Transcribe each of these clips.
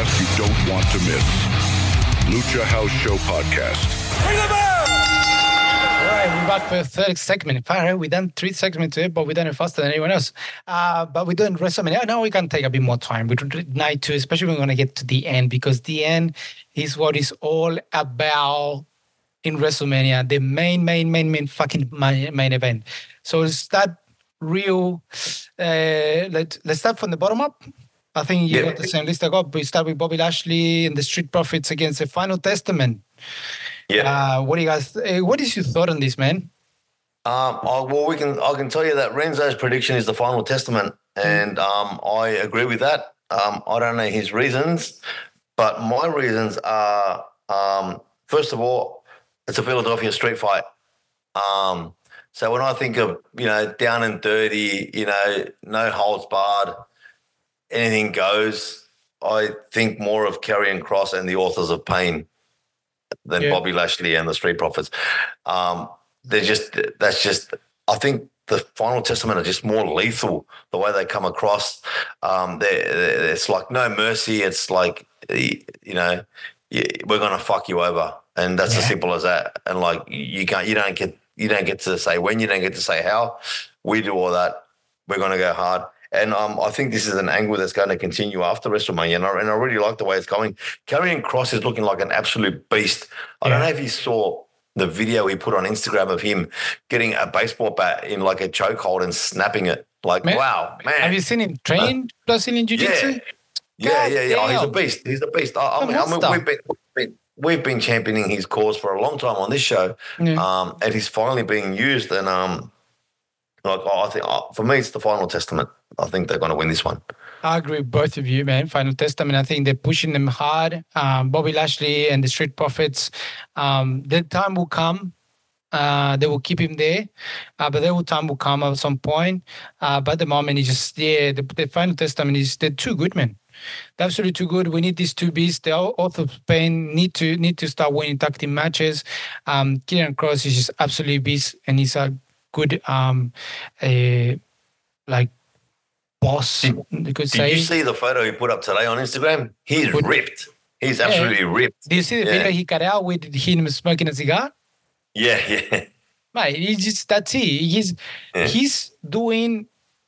podcast you don't want to miss. Lucha House Show Podcast. Bring them out! All right, we're back for the third segment. Fire, we done 3 segments to it, but we done it faster than anyone else. But we're doing WrestleMania. Now we can take a bit more time. We did night 2, especially when we're going to get to the end, because the end is what it's all about in WrestleMania, the main fucking main event. So let's start real. Let's start from the bottom up. I think you got the same list I got. We start with Bobby Lashley and the Street Profits against the Final Testament. Yeah. What do you guys? What is your thought on this, man? I can tell you that Renzo's prediction is the Final Testament, and I agree with that. I don't know his reasons, but my reasons are first of all, it's a Philadelphia street fight. So when I think of down and dirty, no holds barred, anything goes, I think more of Karrion Kross and the Authors of Pain than Bobby Lashley and the Street Profits. I think the Final Testament are just more lethal the way they come across. It's like no mercy. It's like, we're going to fuck you over. And that's as simple as that. And like, you don't get to say when, you don't get to say how. We do all that. We're going to go hard. And I think this is an angle that's going to continue after WrestleMania, and I really like the way it's going. Karrion Kross is looking like an absolute beast. I don't know if you saw the video he put on Instagram of him getting a baseball bat in like a chokehold and snapping it. Like, wow, man. Have you seen him train Brazilian Jiu-Jitsu? Yeah. Oh, he's a beast. He's a beast. We've been championing his cause for a long time on this show, and he's finally being used. And I think for me, it's the Final Testament. I think they're going to win this one. I agree with both of you, man. Final Testament, I think they're pushing them hard. Bobby Lashley and the Street Profits, the time will come. They will keep him there, but time will come at some point. But at the moment, it's just, the Final Testament they're too good, man. They're absolutely too good. We need these two beasts. The Authors of Pain need to start winning tag team matches. Karrion Kross is just absolutely beast, and he's a good boss. Did you see the photo he put up today on Instagram? He's ripped. He's absolutely ripped. Do you see the video he cut out with him smoking a cigar? Yeah. Mate, that's it. He's doing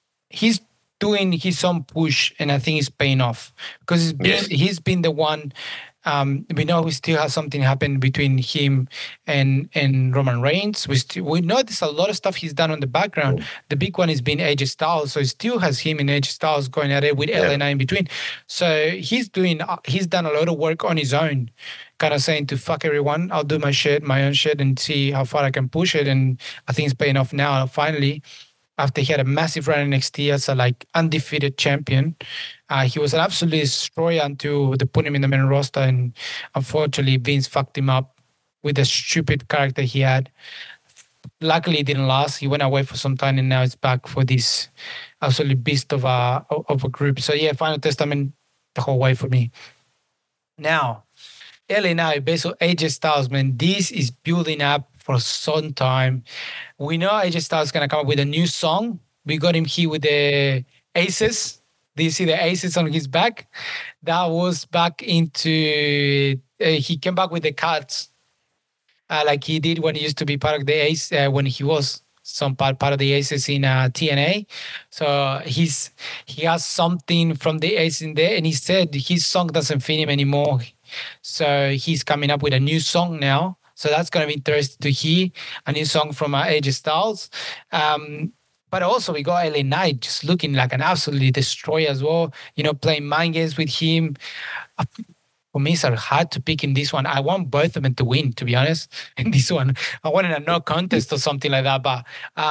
his own push, and I think it's paying off because he's been the one. We know we still have something happen between him and Roman Reigns. We know there's a lot of stuff he's done on the background. The big one is being AJ Styles, so he still has him and AJ Styles going at it with LA Knight in between. So he's done a lot of work on his own, kind of saying to fuck everyone, I'll do my own shit, and see how far I can push it. And I think it's paying off now. Finally, after he had a massive run in NXT as a undefeated champion. He was an absolute destroyer until they put him in the main roster, and unfortunately Vince fucked him up with the stupid character he had. Luckily it didn't last. He went away for some time, and now it's back for this absolute beast of a group. So Final Testament the whole way for me. Now, LA Knight, based on AJ Styles, man, this is building up for some time. We know AJ Styles is going to come up with a new song. We got him here with the Aces. Do you see the Aces on his back? That was back into... he came back with the Cats, like he did when he used to be part of the Ace, when he was some part of the Aces in TNA. So he has something from the Aces in there, and he said his song doesn't fit him anymore. So he's coming up with a new song now. So that's going to be interesting to hear a new song from AJ Styles. But also we got LA Knight just looking like an absolutely destroyer as well. Playing mind games with him. For me, it's hard to pick in this one. I want both of them to win, to be honest. In this one, I wanted a no contest or something like that. But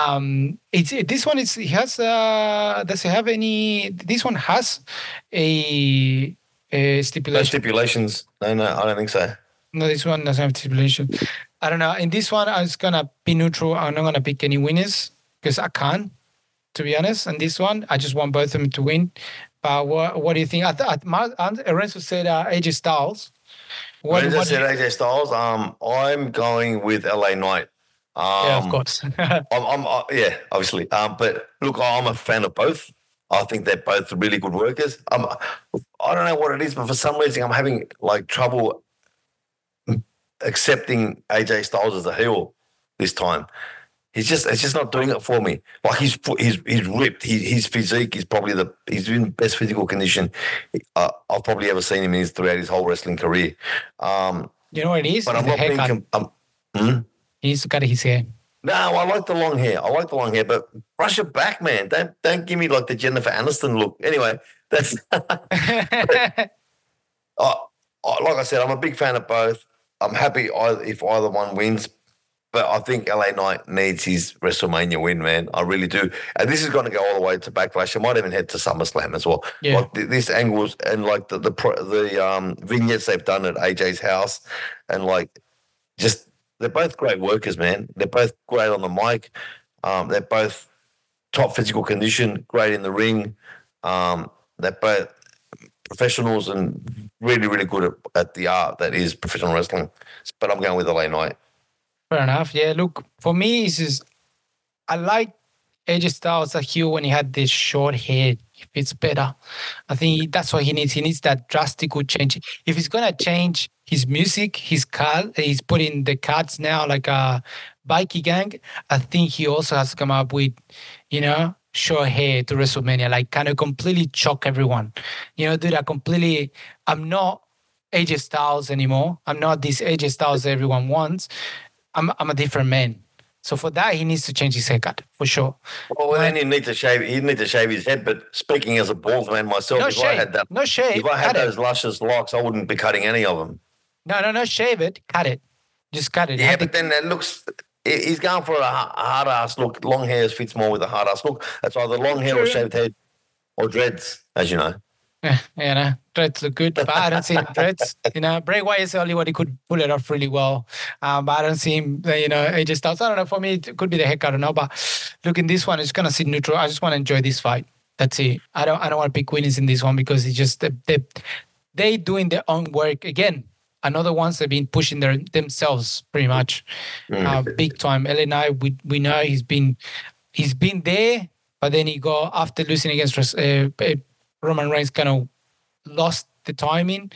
this one does it have any? This one has a stipulation. No stipulations. No, I don't think so. No, this one doesn't have stipulation. I don't know. In this one, I was going to be neutral. I'm not going to pick any winners because I can't, to be honest. And this one, I just want both of them to win. But what do you think? Renzo said AJ Styles. Renzo said AJ Styles. I'm going with LA Knight. Of course. Obviously. But look, I'm a fan of both. I think they're both really good workers. I don't know what it is, but for some reason I'm having like trouble accepting AJ Styles as a heel this time. It's just not doing it for me. Like he's ripped. His physique is probably he's in best physical condition I've probably ever seen him throughout his whole wrestling career. You know what it is? But I'm not being. He needs to cut his hair. No, I like the long hair. But brush it back, man. Don't give me like the Jennifer Aniston look. Anyway, that's. Like I said, I'm a big fan of both. I'm happy if either one wins. But I think LA Knight needs his WrestleMania win, man. I really do. And this is going to go all the way to Backlash. It might even head to SummerSlam as well. Yeah. Like this angles and like the vignettes they've done at AJ's house, and like just they're both great workers, man. They're both great on the mic. They're both top physical condition, great in the ring. They're both professionals and really, really good at the art that is professional wrestling. But I'm going with LA Knight. Fair enough. Yeah, look, for me, it's just, I like AJ Styles as heel when he had this short hair. It fits better. I think that's what he needs. He needs that drastic change. If he's going to change his music, his card, he's putting the cards now like a Bikie Gang. I think he also has to come up with, short hair to WrestleMania, like kind of completely shock everyone. Do that completely. I'm not AJ Styles anymore. I'm not this AJ Styles everyone wants. I'm a different man. So for that, he needs to change his haircut for sure. Well, then you need to shave. He need to shave his head. But speaking as a bald man myself, I had those luscious locks, I wouldn't be cutting any of them. No, shave it, cut it, just cut it. Yeah, but then it looks. He's going for a hard ass look. Long hair fits more with a hard ass look. That's either long hair or shaved head or dreads, as you know. Yeah, dreads look good, but I don't see dreads. Bray Wyatt is the only one who could pull it off really well. But I don't see him, AJ Styles. I don't know, for me, it could be the haircut, I don't know. But look, in this one, it's going to sit neutral. I just want to enjoy this fight. That's it. I don't want to pick winners in this one because it's just, they doing their own work. Again, another ones they've been pushing themselves pretty much. Big time. LA Knight, we know he's been there, but then he go after losing against Roman Reigns kind of lost the timing.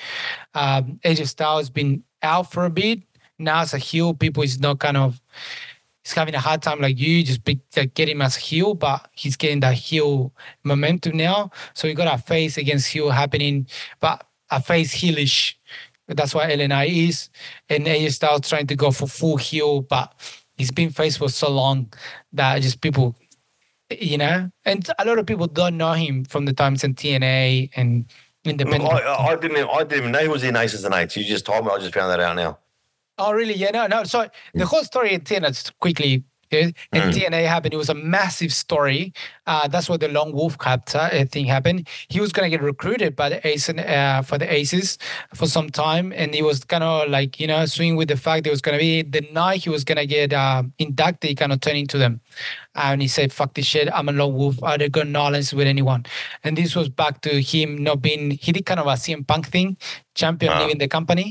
AJ Styles has been out for a bit. Now as a heel, people is not he's having a hard time like you, just get him as a heel, but he's getting that heel momentum now. So we got a face against heel happening, but a face heelish. That's what LA Knight is. And AJ Styles trying to go for full heel, but he's been face for so long that just people... and a lot of people don't know him from the times in TNA and independent. I didn't even know he was in Aces and Eights. You just told me. I just found that out now. Oh, really? Yeah, no. So the whole story in TNA, just quickly, in TNA happened. It was a massive story. That's what the Lone Wolf thing happened. He was going to get recruited by the for the Aces for some time. And he was kind of like, swinging with the fact that it was going to be the night he was going to get inducted, kind of turning to them. And he said, fuck this shit, I'm a Lone Wolf. I don't got no alliance with anyone. And this was back to him not being, he did kind of a CM Punk thing, champion leaving the company.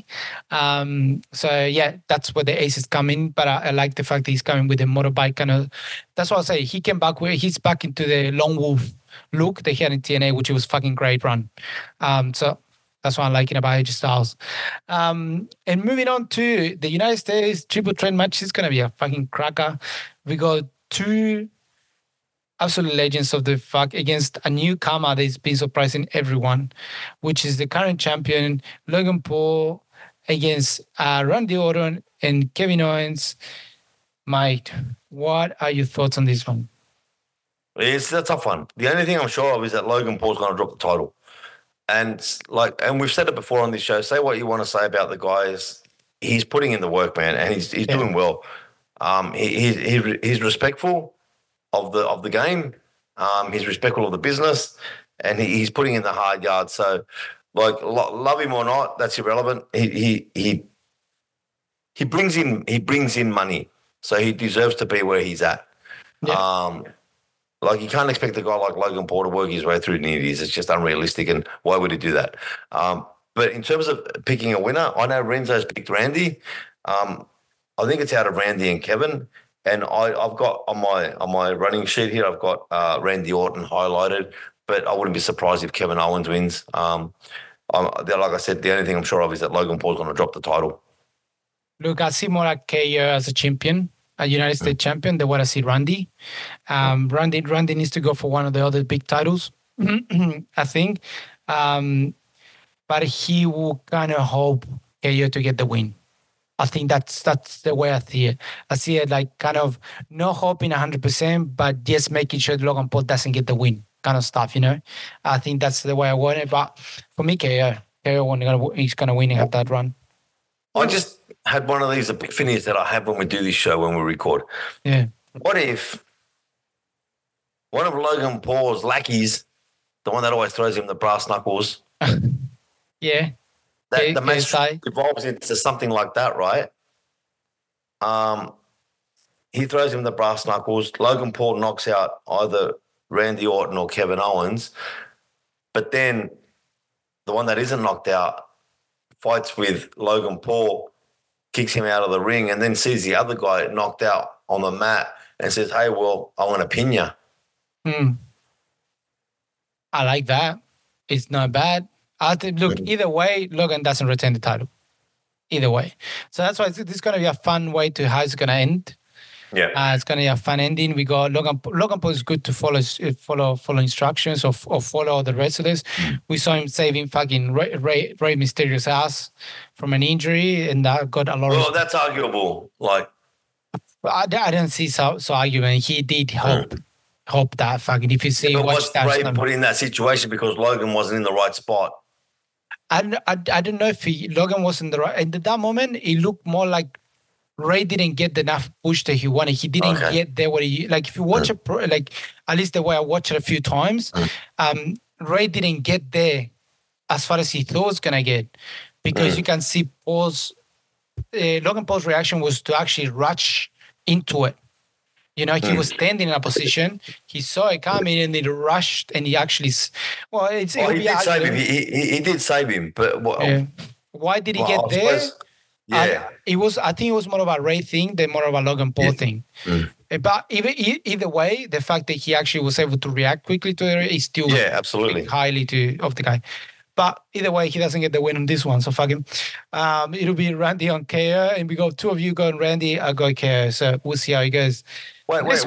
So yeah, that's where the Aces come in. But I like the fact that he's coming with a motorbike kind of, that's what I say. He came back, he's back into the Lone Wolf look they had in TNA, which was fucking great run. So that's what I'm liking about AJ Styles. And moving on to the United States triple threat match, is going to be a fucking cracker. We got two absolute legends of the fuck against a newcomer that's been surprising everyone, which is the current champion, Logan Paul, against Randy Orton and Kevin Owens. Mike, what are your thoughts on this one? It's a tough one. The only thing I'm sure of is that Logan Paul's going to drop the title. And we've said it before on this show, say what you want to say about the guys. He's putting in the work, man, and he's doing well. He's respectful of the game. He's respectful of the business, and he's putting in the hard yards. So, love him or not, that's irrelevant. He brings in money, so he deserves to be where he's at. Yeah. You can't expect a guy like Logan Paul to work his way through the Indies. It's just unrealistic, and why would he do that? But in terms of picking a winner, I know Renzo's picked Randy. I think it's out of Randy and Kevin, and I've got on my running sheet here, I've got Randy Orton highlighted. but I wouldn't be surprised if Kevin Owens wins. Like I said, the only thing I'm sure of is that Logan Paul's going to drop the title. Look, I see more like KO as a champion, a United States champion, than what I see Randy. Randy needs to go for one of the other big titles, I think. But he will kind of hope KO to get the win. I think that's the way I see it. I see it like kind of no hoping 100%, but just making sure Logan Paul doesn't get the win kind of stuff, you know? I think that's the way I want it. But for me, KO he's going to win and have that run. I just had one of these epiphanies that I have when we do this show, when we record. Yeah. What if one of Logan Paul's lackeys, the one that always throws him the brass knuckles, yeah. The match evolves into something like that, right? He throws him the brass knuckles. Logan Paul knocks out either Randy Orton or Kevin Owens. But then the one that isn't knocked out fights with Logan Paul, kicks him out of the ring, and then sees the other guy knocked out on the mat and says, hey, well, I want to pin you. I like that. It's not bad. I think, look, either way, Logan doesn't retain the title. Either way. So that's why this is going to be a fun way to how it's going to end. Yeah. It's going to be a fun ending. We got Logan Paul is good to follow instructions or follow the wrestlers. We saw him saving fucking Rey Mysterio's ass from an injury, and that got a lot of... Well, that's arguable. Like, I didn't see so argument. He did hope that fucking, if you see... was Rey put in that situation because Logan wasn't in the right spot? I don't know if Logan was in the right... At that moment, it looked more like Rey didn't get enough push that he wanted. He didn't get there what he... Like, if you watch it, like, at least the way I watched it a few times, Rey didn't get there as far as he thought he was going to get. Because you can see Logan Paul's reaction was to actually rush into it. You know, he was standing in a position. He saw it coming and he rushed and he actually... Well, he did save him. He did save him, but... Why did he get there? Yeah. I think it was more of a Rey thing than more of a Logan Paul thing. But either way, the fact that he actually was able to react quickly to it is still absolutely highly of the guy. But either way, he doesn't get the win on this one, so fuck him. It'll be Randy on KO, and we go two of you go on Randy, I go KO. So we'll see how it goes. Wait. Where's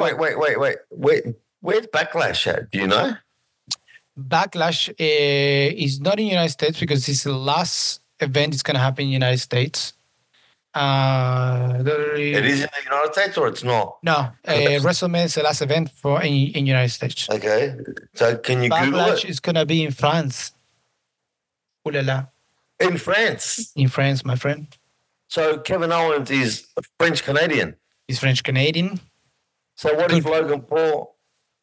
Backlash at? Do you know? Backlash is not in the United States because it's the last event that's going to happen in the United States. It is in the United States or it's not? No, WrestleMania is the last event in the United States. Okay. So can you Google it? Backlash is going to be in France. Ooh la la. In France? In France, my friend. So Kevin Owens is French-Canadian? He's French-Canadian. So what if Logan Paul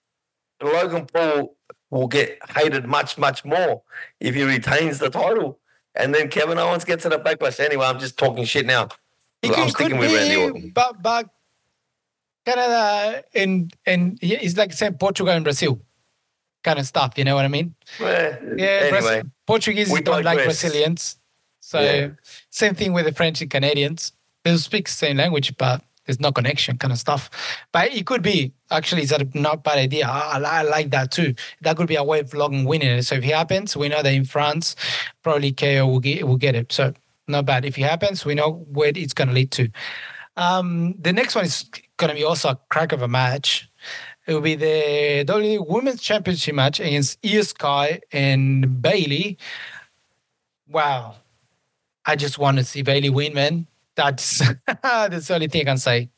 will get hated much, much more if he retains the title? And then Kevin Owens gets it at Backlash. Anyway, I'm just talking shit now. I'm sticking with Randy Orton. But Canada and it's like saying Portugal and Brazil kind of stuff. You know what I mean? Anyway, Portuguese don't like Brazilians. So same thing with the French and Canadians. They speak the same language, but there's no connection kind of stuff. But it could be, actually, it's a not bad idea. I like that too. That could be a way of Logan winning it. So if it happens, we know that in France, probably KO will get it. So not bad. If it happens, we know where it's going to lead to. The next one is going to be also a crack of a match. It will be the WWE Women's Championship match against Io Sky and Bayley. Wow. I just want to see Bayley win, man. That's the only thing I can say.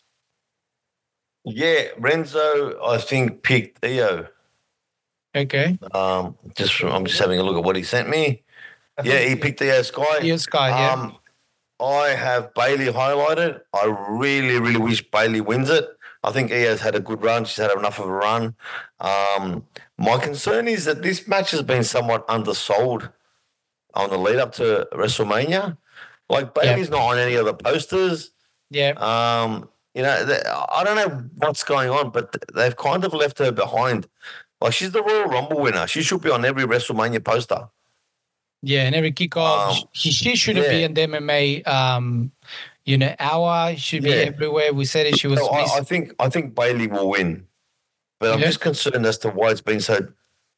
Yeah, Renzo, I think, picked Io. Okay. I'm just having a look at what he sent me. Yeah, he picked Io Sky. Io Sky, yeah. I have Bayley highlighted. I really, really wish Bayley wins it. I think Io's had a good run. She's had enough of a run. My concern is that this match has been somewhat undersold on the lead up to WrestleMania. Like, Bayley's not on any of the posters. Yeah. You know, I don't know what's going on, but they've kind of left her behind. Like, she's the Royal Rumble winner. She should be on every WrestleMania poster. Yeah, and every kickoff. She shouldn't be in the MMA, hour. She should be everywhere. We said it. She was. So I think Bayley will win, but I'm just concerned as to why it's been so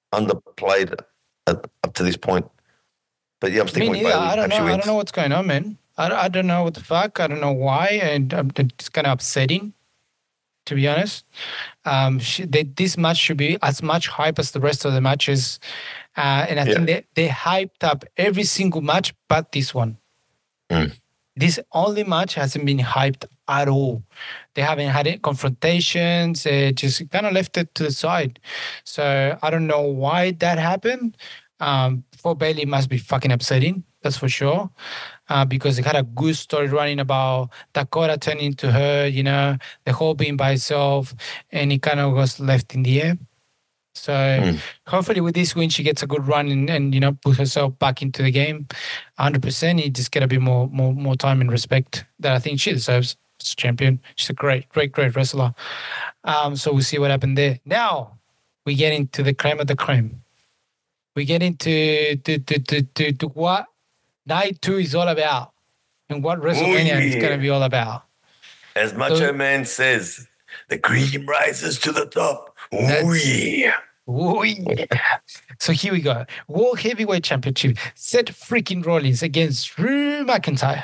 underplayed up to this point. But yeah, I'm sticking with neither. Bailey. I don't Hope know. she I wins. don't know what's going on, man. I don't know what the fuck. I don't know why, and it's kind of upsetting, to be honest. This match should be as much hype as the rest of the matches, and I think they hyped up every single match, but this one. This only match hasn't been hyped at all. They haven't had any confrontations. They just kind of left it to the side. So I don't know why that happened. For Bailey, it must be fucking upsetting. That's for sure. Because they had a good story running about Dakota turning to her, the whole being by herself, and it kind of was left in the air. So hopefully with this win, she gets a good run and put herself back into the game 100%. You just get a bit more time and respect that I think she deserves as a champion. She's a great wrestler. So we'll see what happened there. Now we get into the creme of the creme. We get into to what Night 2 is all about and what WrestleMania is going to be all about. As Macho Man says, the cream rises to the top. Oh, yeah. Oh, yeah. So here we go. World Heavyweight Championship. Seth freaking Rollins against Drew McIntyre.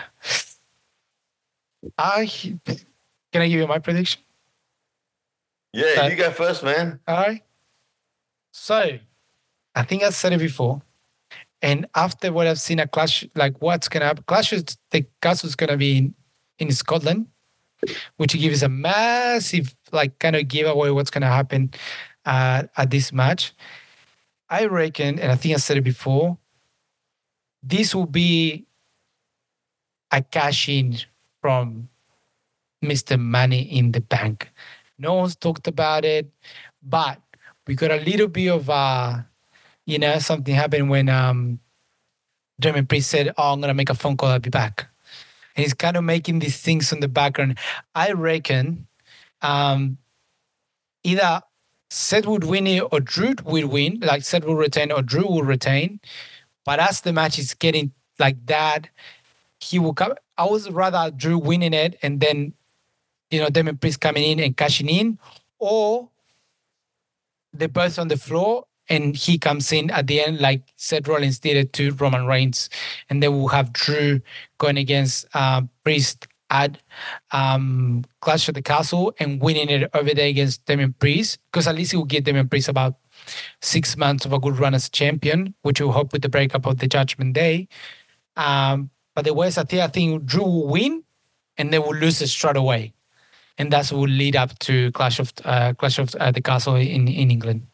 Can I give you my prediction? Yeah, you go first, man. All right. So I think I said it before. And after what I've seen at Clash, like what's going to happen, the Castle is going to be in Scotland, which gives a massive, kind of giveaway what's going to happen at this match. I reckon, and I think I said it before, this will be a cash-in from Mr. Money in the Bank. No one's talked about it, but we got a little bit of something happened when Jeremy Priest said, I'm going to make a phone call, I'll be back. And he's kind of making these things in the background. I reckon either Seth would win it or Drew will win, like Seth will retain or Drew will retain. But as the match is getting like that, he will come. I would rather Drew winning it and then, Damien Priest coming in and cashing in, or they're both on the floor and he comes in at the end like Seth Rollins did it to Roman Reigns. And then we'll have Drew going against Priest at Clash of the Castle and winning it over there against Damien Priest, because at least it will give Damien Priest about 6 months of a good run as a champion, which we'll hope with the breakup of the Judgment Day. But the West, I think Drew will win and they will lose it straight away. And that's what will lead up to Clash of the Castle in England.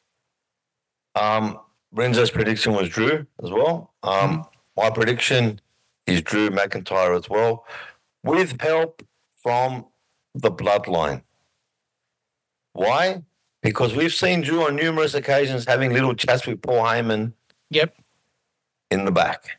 Renzo's prediction was Drew as well. My prediction is Drew McIntyre as well, with help from the Bloodline. Why? Because we've seen Drew on numerous occasions having little chats with Paul Heyman. Yep. In the back.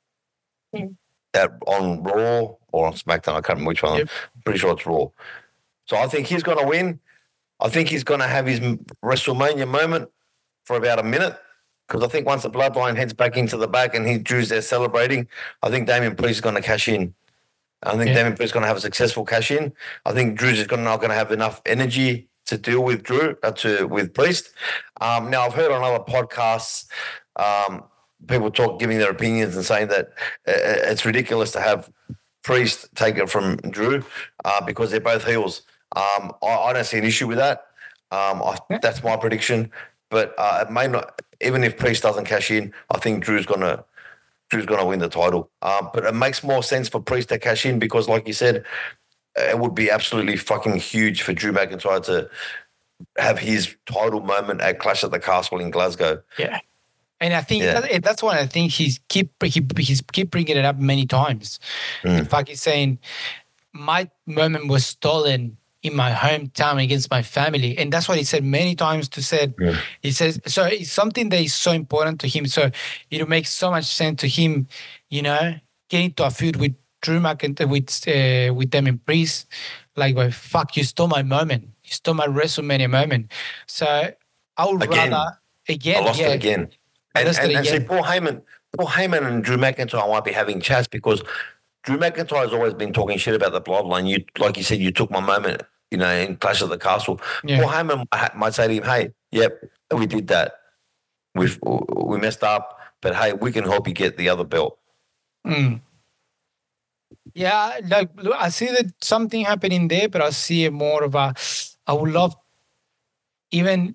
On Raw or on SmackDown, I can't remember which one. Yep. I'm pretty sure it's Raw. So I think he's going to win. I think he's going to have his WrestleMania moment for about a minute, because I think once the Bloodline heads back into the back and Drew's there celebrating, I think Damien Priest is going to cash in. I think Damien Priest is going to have a successful cash in. I think Drew's not going to have enough energy to deal with with Priest. Now, I've heard on other podcasts people giving their opinions and saying that it's ridiculous to have Priest take it from Drew because they're both heels. I don't see an issue with that. That's my prediction. But it may not. Even if Priest doesn't cash in, I think Drew's gonna win the title. But it makes more sense for Priest to cash in because, like you said, it would be absolutely fucking huge for Drew McIntyre to have his title moment at Clash at the Castle in Glasgow. Yeah. And I think that's why I think he's keep bringing it up many times. In fact, he's saying my moment was stolen in my hometown against my family, and that's what he said many times. He says so. It's something that is so important to him. So it makes so much sense to him, getting to a feud with Drew McIntyre with Damien Priest. Like, well, fuck, you stole my moment. You stole my WrestleMania moment. So I would rather again. I lost it again. And see, Paul Heyman and Drew McIntyre might be having chats because Drew McIntyre has always been talking shit about the Bloodline. Like you said, you took my moment, in Clash of the Castle. Yeah. Paul Heyman might say to him, hey, yep, we did that. we messed up, but hey, we can help you get the other belt. Mm. Yeah, like look, I see that something happening there, but I see it more of a. I would love even.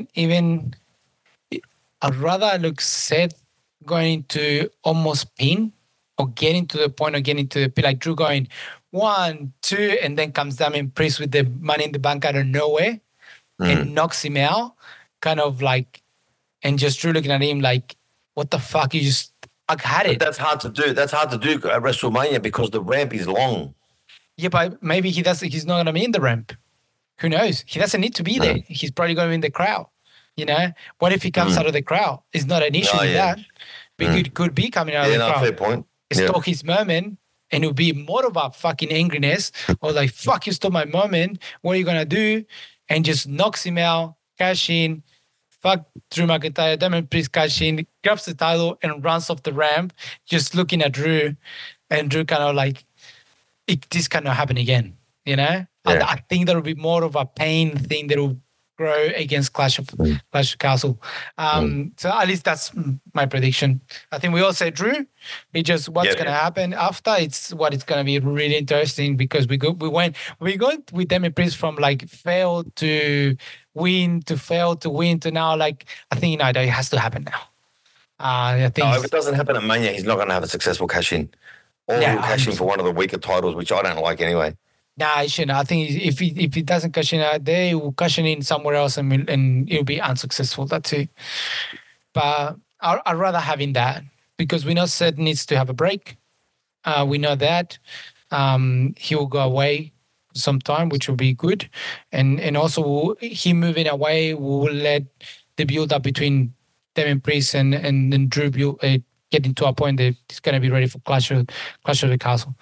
I'd rather look Seth going to almost pin or getting to the point of getting to the pin, like Drew going 1, 2, and then comes Damien Priest with the Money in the Bank out of nowhere and knocks him out, kind of like, and just Drew looking at him like, what the fuck? You just, I had it. But that's hard to do. That's hard to do at WrestleMania because the ramp is long. Yeah, but maybe he's not going to be in the ramp. Who knows? He doesn't need to be there. He's probably going to be in the crowd. You know, what if he comes out of the crowd? It's not an issue with that. But he could be coming out of the crowd. Fair point. Stole his moment, and it would be more of a fucking angriness or like, fuck, you stole my moment. What are you going to do? And just knocks him out, cash in, fuck Drew McIntyre, Damien Priest cash in, grabs the title and runs off the ramp, just looking at Drew. And Drew kind of like, this cannot happen again, you know? Yeah. I think there will be more of a pain thing that will grow against Clash of Castle. So at least that's my prediction. I think we all say Drew. It's just what's going to happen after. It's what it's going to be really interesting because we went with Damien Priest from like fail to win to fail to win to now. Like I think it has to happen now. I think if it doesn't happen at Mania, he's not going to have a successful cash in, or he'll cash in for one of the weaker titles, which I don't like anyway. Nah, he shouldn't. I think if he doesn't cash in out there, he will cash in somewhere else and it'll be unsuccessful. That's it. But I'd rather having that because we know Seth needs to have a break. We know that. He will go away sometime, which will be good. And also him moving away will let the build up between Damien Priest and Drew get into a point that he's going to be ready for Clash of the Castle.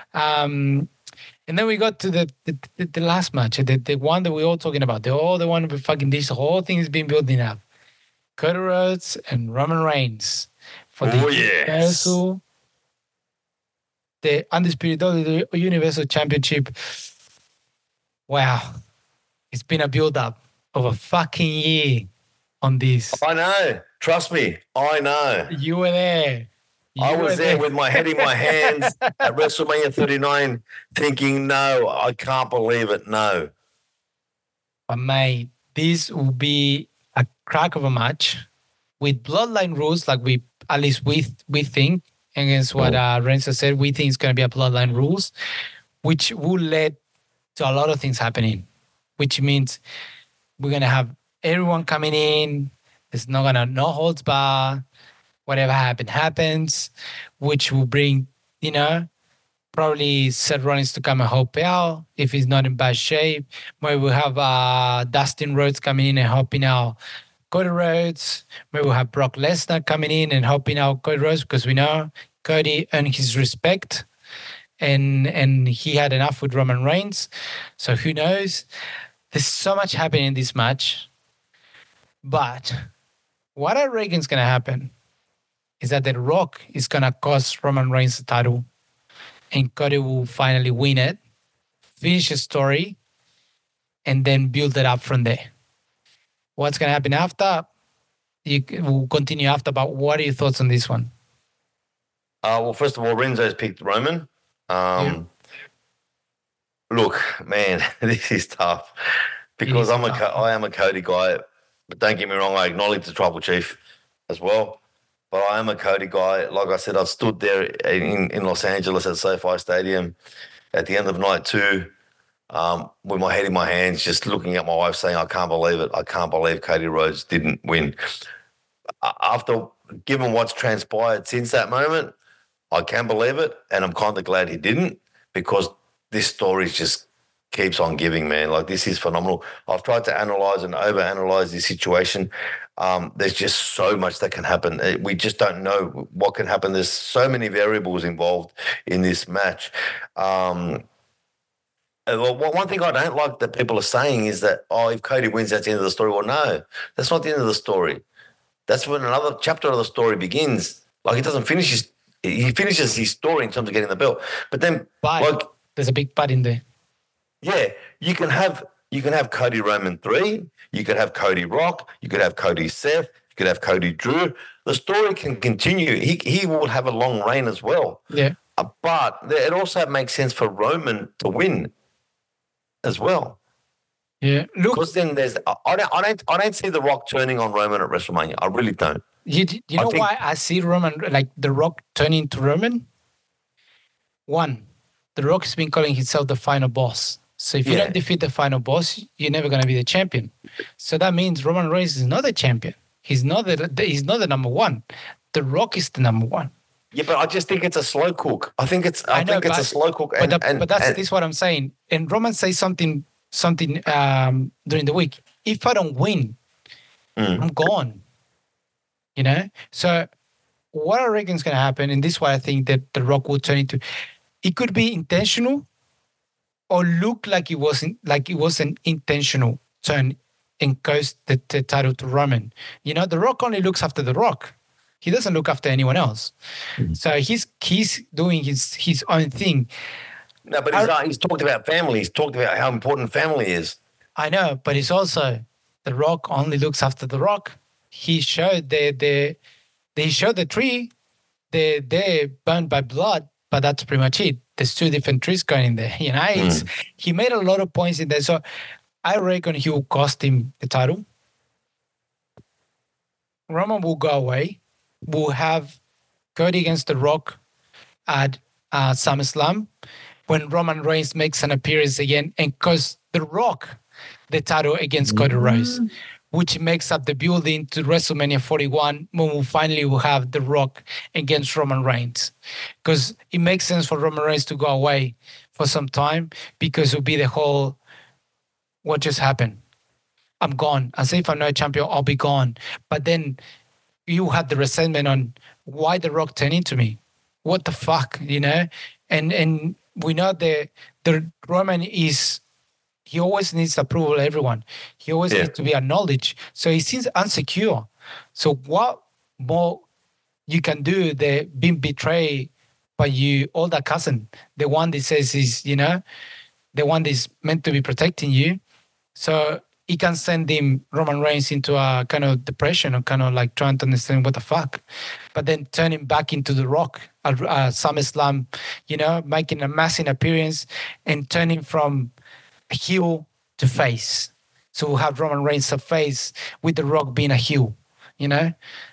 And then we got to the last match, the one that we're all talking about, the one we fucking this whole thing has been building up. Cody Rhodes and Roman Reigns for the Undisputed Universal Championship. Wow. It's been a build-up of a fucking year on this. I know. Trust me. I know. You were there. I was there with my head in my hands at WrestleMania 39 thinking, no, I can't believe it, no. But mate, this will be a crack of a match with bloodline rules, like we think, against what Renzo said, we think it's going to be a bloodline rules, which will lead to a lot of things happening, which means we're going to have everyone coming in. It's not going to no holds bar. Whatever happens, which will bring, probably Seth Rollins to come and help out if he's not in bad shape. Maybe we'll have Dustin Rhodes coming in and helping out Cody Rhodes. Maybe we'll have Brock Lesnar coming in and helping out Cody Rhodes because we know Cody earned his respect and he had enough with Roman Reigns. So who knows? There's so much happening in this match. But what I reckon is going to happen is that The Rock is going to cost Roman Reigns the title and Cody will finally win it, finish the story, and then build it up from there. What's going to happen after? We'll continue after, but what are your thoughts on this one? Well, first of all, Renzo's picked Roman. Look, man, this is tough because I am a Cody guy, but don't get me wrong, I acknowledge the Tribal Chief as well. But I am a Cody guy. Like I said, I've stood there in Los Angeles at SoFi Stadium at the end of night 2 with my head in my hands, just looking at my wife saying, I can't believe it. I can't believe Cody Rhodes didn't win. After, given what's transpired since that moment, I can believe it, and I'm kind of glad he didn't because this story just keeps on giving, man. Like, this is phenomenal. I've tried to analyze and overanalyze this situation. There's just so much that can happen. We just don't know what can happen. There's so many variables involved in this match. One thing I don't like that people are saying is that, if Cody wins, that's the end of the story. Well, no, that's not the end of the story. That's when another chapter of the story begins. Like, he doesn't finish he finishes his story in terms of getting the belt. But then, there's a big but in there. Yeah, you can have Cody Roman 3, you could have Cody Rock, you could have Cody Seth, You could have Cody Drew. The story can continue. He will have a long reign as well. Yeah. But it also makes sense for Roman to win as well. Yeah. Look, because then I don't see The Rock turning on Roman at WrestleMania. I really don't. You know why I see Roman, like The Rock turning to Roman? One, The Rock has been calling himself the final boss. So if you don't defeat the final boss, you're never going to be the champion. So that means Roman Reigns is not the champion. He's not the number one. The Rock is the number one. Yeah, but I just think it's a slow cook. I think it's a slow cook. But that's what I'm saying. And Roman says something during the week. If I don't win, I'm gone. You know? So what I reckon is going to happen, and this is why I think that The Rock will turn into, it could be intentional or look like it wasn't, like it was an intentional turn and goes the title to Roman. You know, The Rock only looks after The Rock. He doesn't look after anyone else. So he's doing his own thing. No, but he's talked about family. He's talked about how important family is. I know, but it's also The Rock only looks after The Rock. He showed they showed the tree. They're burned by blood, but that's pretty much it. There's two different trees going in there. You know, he made a lot of points in there. So I reckon he will cost him the title. Roman will go away. We'll have Cody against The Rock at SummerSlam when Roman Reigns makes an appearance again and costs The Rock the title against Cody Rhodes, which makes up the building to WrestleMania 41 when we finally will have The Rock against Roman Reigns. Because it makes sense for Roman Reigns to go away for some time because it will be the whole, what just happened? I'm gone. As if I'm not a champion, I'll be gone. But then you had the resentment on why The Rock turned into me. What the fuck, you know? And we know the Roman is, he always needs approval of everyone. He always needs to be acknowledged. So he seems insecure. So what more you can do than being betrayed by your older cousin, the one that says is, you know, the one that's meant to be protecting you. So he can send him, Roman Reigns, into a kind of depression or kind of like trying to understand what the fuck. But then turn him back into The Rock at SummerSlam, you know, making a massive appearance and turning from heel to face. So we'll have Roman Reigns a face with The Rock being a heel, you know.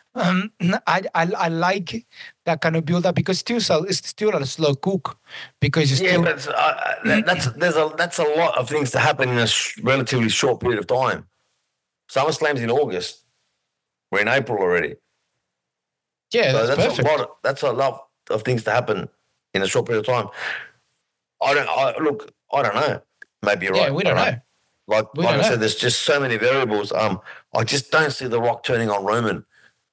I like that kind of build up because it's still a slow cook because it's but that's a lot of things to happen in a relatively short period of time. SummerSlam's in August. We're in April already. Yeah, so that's perfect. That's a lot of things to happen in a short period of time. I don't know. Maybe you're right. Yeah, we don't know. Like I said, there's just so many variables. I just don't see The Rock turning on Roman.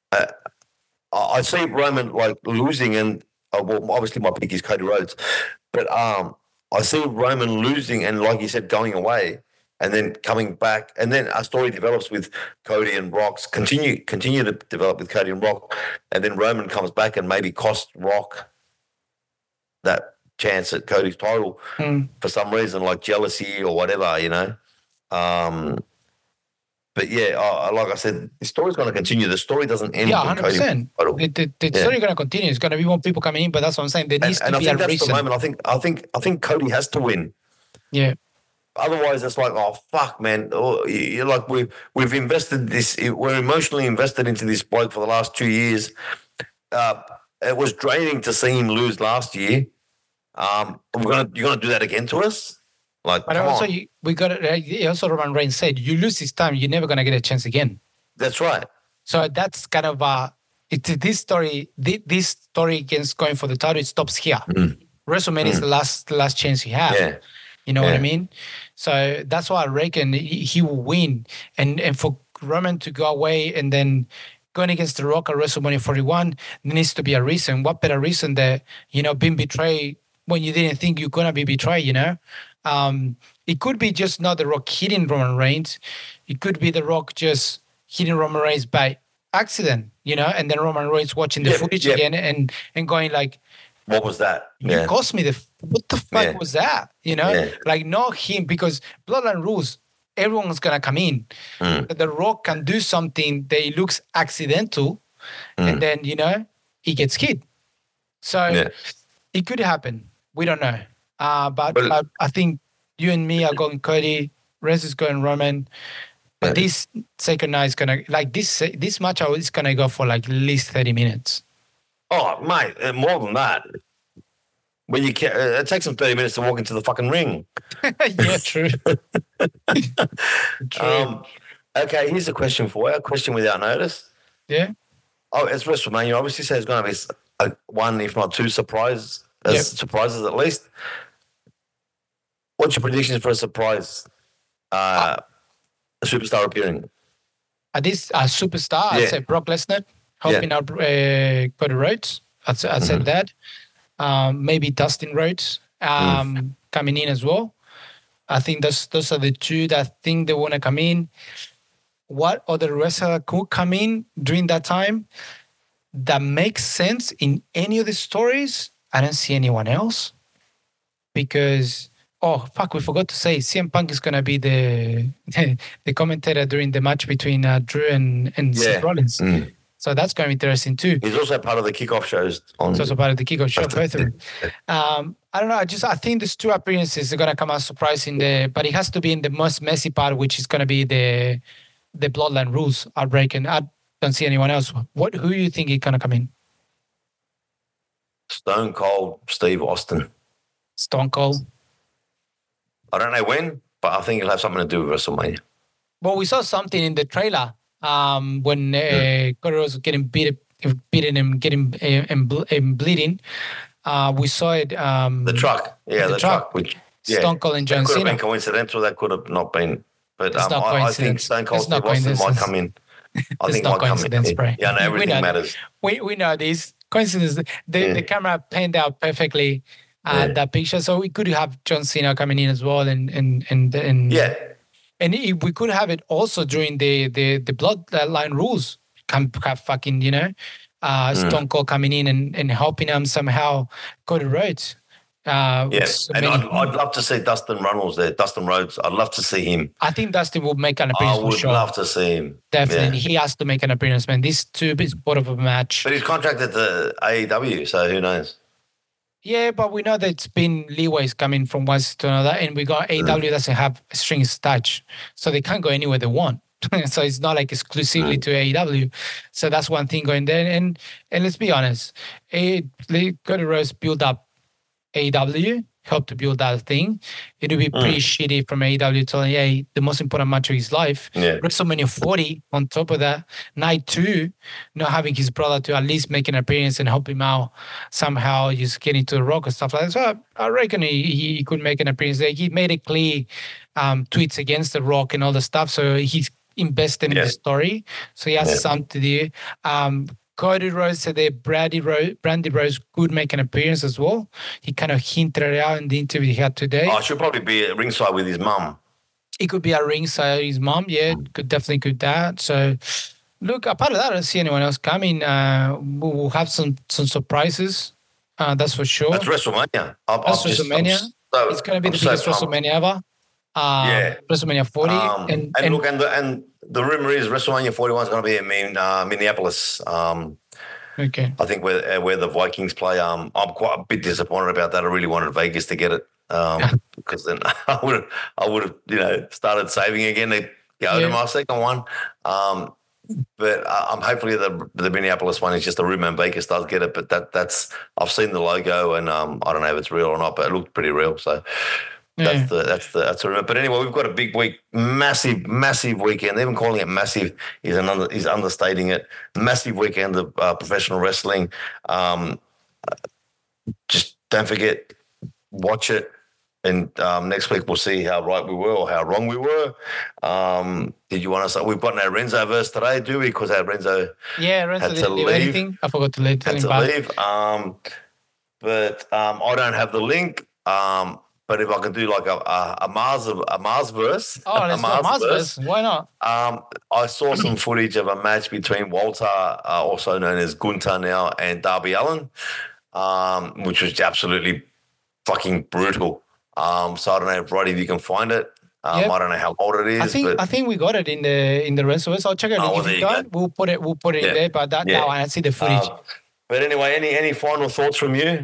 I see Roman like losing, and well, obviously my pick is Cody Rhodes, but I see Roman losing and, like you said, going away and then coming back, and then a story develops with Cody and Rock's continue to develop with Cody and Rock, and then Roman comes back and maybe cost Rock that chance at Cody's title for some reason, like jealousy or whatever, you know. But yeah, like I said, the story's going to continue. The story doesn't end. Yeah, 100%. The story going to continue. It's going to be more people coming in, but that's what I'm saying. There needs to be a reason. That's the moment. I think Cody has to win. Yeah. Otherwise, it's like, oh fuck, man! You're like we've invested this. We're emotionally invested into this bloke for the last 2 years. It was draining to see him lose last year. You're gonna do that again to us? Like, but also, we got it. Also, Roman Reigns said, "You lose this time, you're never gonna get a chance again." That's right. So that's kind of this story. This story against going for the title, it stops here. WrestleMania is the last chance you have. Yeah. You know what I mean? So that's why I reckon he will win, and for Roman to go away and then going against The Rock at WrestleMania 41, there needs to be a reason. What better reason that, you know, being betrayed when you didn't think you're gonna be betrayed? You know. It could be just not The Rock hitting Roman Reigns. It could be The Rock just hitting Roman Reigns by accident, you know, and then Roman Reigns watching the footage again and going like, what was that? You cost me what the fuck was that? You know, like not him, because Bloodline Rules, everyone's gonna come in. The Rock can do something that looks accidental, and then he gets hit. So it could happen. We don't know. But I think you and me are going Cody. Rez is going Roman. But this second night is gonna this match is gonna go for like at least 30 minutes. Oh, mate, more than that. When you it takes them 30 minutes to walk into the fucking ring. Yeah, true. True. Okay, here's a question for you. A question without notice. Yeah. Oh, it's WrestleMania. Obviously, so there's going to be one, if not two, surprises at least. What's your predictions for a surprise superstar appearing? This superstar, I said Brock Lesnar helping out Cody Rhodes. I said that. Maybe Dustin Rhodes coming in as well. I think those are the two that I think they want to come in. What other wrestler could come in during that time that makes sense in any of the stories? I don't see anyone else. Because, we forgot to say CM Punk is going to be the commentator during the match between Drew and Seth Rollins. So that's going to be interesting too. He's also part of the kickoff shows. He's also part of the kickoff show, both of them. I don't know. I think these two appearances are going to come out surprising. But it has to be in the most messy part, which is going to be the Bloodline rules outbreak. And I don't see anyone else. Who do you think is going to come in? Stone Cold Steve Austin. Stone Cold. I don't know when, but I think it'll have something to do with WrestleMania. Well, we saw something in the trailer when Cody Rhodes was getting beaten and getting and bleeding. We saw it. The truck. Yeah, the truck. Which, Stone Cold and John Cena. That could have been coincidental. That could have not been. But I think Stone Cold Steve Austin might come in. I think might come in. Yeah, no, everything matters. We know this. Coincidence. The camera panned out perfectly that picture. So we could have John Cena coming in as well. And we could have it also during the Bloodline rules. Can have fucking, Stone Cold coming in and helping him somehow Cody Rhodes. And I'd love to see Dustin Runnels there. Dustin Rhodes. I'd love to see him. I think Dustin will make an appearance. I would love to see him. Definitely. Yeah. He has to make an appearance, man. This two is part of a match. But he's contracted to AEW, so who knows? Yeah, but we know that it's been leeways coming from one to another, and we got AEW doesn't have strings attached, so they can't go anywhere they want. So it's not like exclusively to AEW. So that's one thing going there. And let's be honest, Cody Rhodes built up AEW, helped to build that thing. It would be pretty shitty from AEW telling, hey, the most important match of his life. Yeah. WrestleMania 40 on top of that. Night 2, not having his brother to at least make an appearance and help him out somehow, just getting to the Rock and stuff like that. So I reckon he could make an appearance there. He made it clear tweets against the Rock and all the stuff. So he's invested in the story. So he has something to do. Cody Rhodes said that Brandy Rhodes could make an appearance as well. He kind of hinted it out in the interview he had today. Oh, she'll probably be at ringside with his mum. It could be at ringside with his mum, could that. So, look, apart of that, I don't see anyone else coming. We'll have some surprises, that's for sure. That's WrestleMania. WrestleMania. It's going to be the biggest WrestleMania ever. WrestleMania 40. And the rumor is WrestleMania 41 is going to be in Minneapolis. Okay. I think where the Vikings play. I'm quite a bit disappointed about that. I really wanted Vegas to get it because then I would have started saving again to go to my second one. But I'm hopefully the Minneapolis one is just a rumor and Vegas does get it. But that's I've seen the logo and I don't know if it's real or not, but it looked pretty real. So. That's the rumor. But anyway, we've got a big week, massive weekend. Even calling it massive is understating it. Massive weekend of professional wrestling. Just don't forget, watch it. And next week we'll see how right we were or how wrong we were. Did you want to say we've got no Renzo verse today, do we? Because our Renzo Renzo didn't do anything. I forgot to leave. Had to leave. But I don't have the link. But if I can do like a Mars verse. Oh, let's do a Mars verse. Why not? I saw some footage of a match between Walter, also known as Gunter now, and Darby Allin, which was absolutely fucking brutal. So I don't know, Roddy, if you can find it. Yep. I don't know how old it is. I think we got it in the Wrestlers. I'll check it. Oh, If there you you go. don't, we'll put it in there. But that one, I see the footage. But anyway, any final thoughts from you?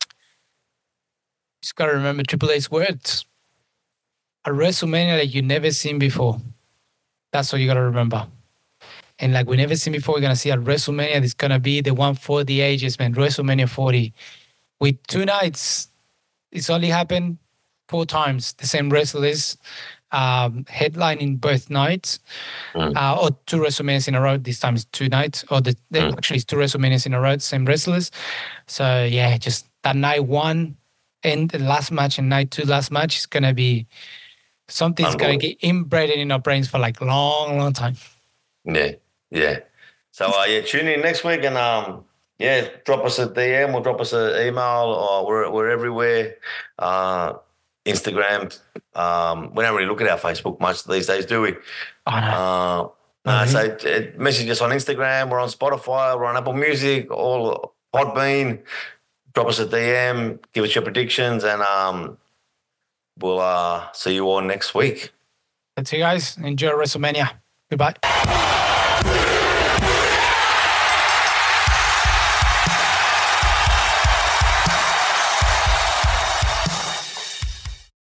Just gotta remember Triple H's words. A WrestleMania like you never seen before. That's what you gotta remember. And like we never seen before, we're gonna see at WrestleMania. It's gonna be the one for the ages, man. WrestleMania 40 with 2 nights. It's only happened 4 times. The same wrestlers headlining both nights, or 2 WrestleManias in a row. This time it's 2 nights, or actually it's 2 WrestleManias in a row. Same wrestlers. So yeah, just that night 1 and the last match and night 2 last match is gonna be something's gonna get inbred in our brains for like long, long time. Yeah. So tune in next week and drop us a DM or drop us an email, or we're everywhere. Instagram. We don't really look at our Facebook much these days, do we? Oh, no. So message us on Instagram. We're on Spotify. We're on Apple Music. All Podbean. Drop us a DM. Give us your predictions, and we'll see you all next week. That's it, guys. Enjoy WrestleMania. Goodbye.